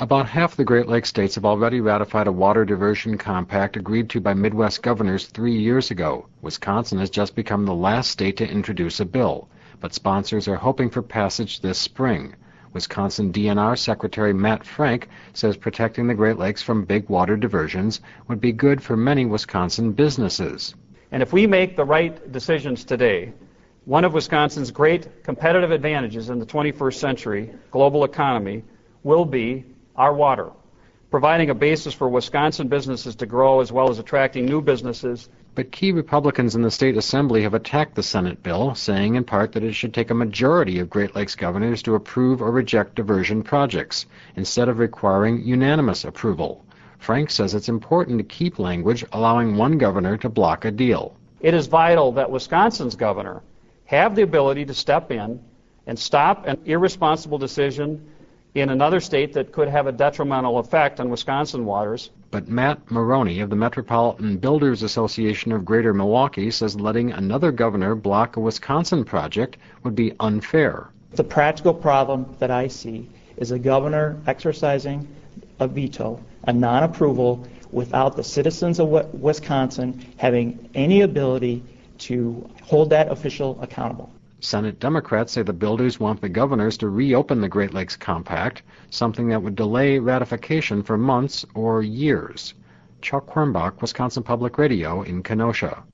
About half the Great Lakes states have already ratified a water diversion compact agreed to by Midwest governors 3 years ago. Wisconsin has just become the last state to introduce a bill, but sponsors are hoping for passage this spring. Wisconsin DNR Secretary Matt Frank says protecting the Great Lakes from big water diversions would be good for many Wisconsin businesses. And if we make the right decisions today, one of Wisconsin's great competitive advantages in the 21st century global economy will be our water, providing a basis for Wisconsin businesses to grow as well as attracting new businesses. But key Republicans in the state assembly have attacked the Senate bill, saying in part that it should take a majority of Great Lakes governors to approve or reject diversion projects, instead of requiring unanimous approval. Frank says it's important to keep language allowing one governor to block a deal. It is vital that Wisconsin's governor have the ability to step in and stop an irresponsible decision in another state that could have a detrimental effect on Wisconsin waters. But Matt Maroney of the Metropolitan Builders Association of Greater Milwaukee says letting another governor block a Wisconsin project would be unfair. The practical problem that I see is a governor exercising a veto, a non-approval, without the citizens of Wisconsin having any ability to hold that official accountable. Senate Democrats say the builders want the governors to reopen the Great Lakes Compact, something that would delay ratification for months or years. Chuck Quirmbach, Wisconsin Public Radio in Kenosha.